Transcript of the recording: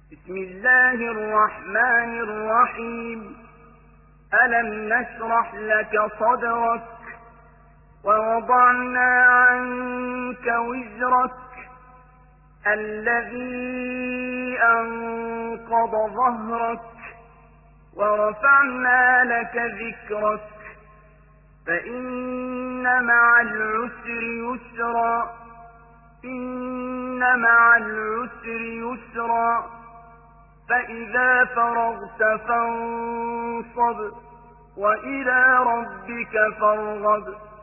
بسم الله الرحمن الرحيم. ألم نشرح لك صدرك ووضعنا عنك وزرك الذي أنقض ظهرك ورفعنا لك ذكرك فإن مع العسر يسرا إن مع العسر يسرا فإذا فرغت فانصب وإلى ربك فارغب